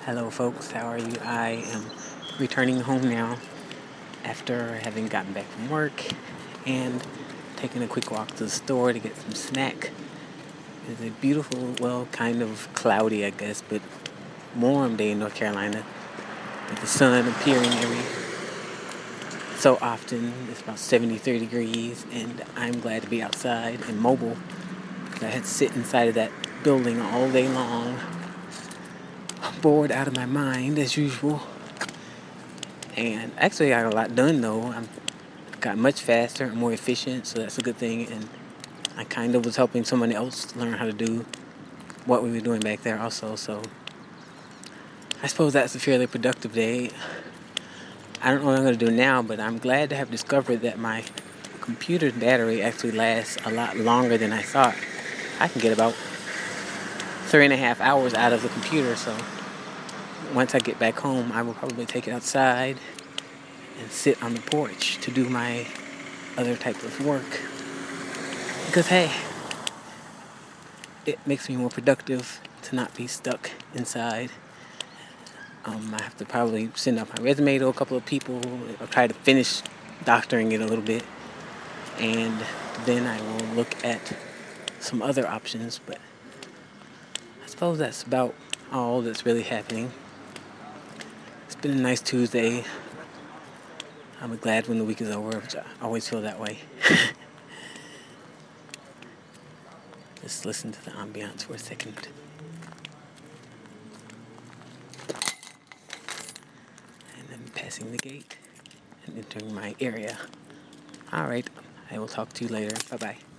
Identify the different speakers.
Speaker 1: Hello folks, how are you? I am returning home now after having gotten back from work and taking a quick walk to the store to get some snack. It's a beautiful, well, kind of cloudy, I guess, but warm day in North Carolina with the sun appearing every so often. It's about 73 degrees and I'm glad to be outside and mobile. I had to sit inside of that building all day long, bored out of my mind as usual. And actually, I got a lot done though. I got much faster and more efficient, so that's a good thing. And I kind of was helping someone else learn how to do what we were doing back there also. So I suppose that's a fairly productive day. I don't know what I'm going to do now, but I'm glad to have discovered that my computer's battery actually lasts a lot longer than I thought. I can get about 3.5 hours out of the computer, so once I get back home, I will probably take it outside and sit on the porch to do my other type of work. Because, hey, it makes me more productive to not be stuck inside. I have to probably send out my resume to a couple of people. I'll try to finish doctoring it a little bit. And then I will look at some other options. But I suppose that's about all that's really happening. It's been a nice Tuesday. I'm glad when the week is over, which I always feel that way. Just listen to the ambiance for a second. And I'm passing the gate and entering my area. All right, I will talk to you later. Bye-bye.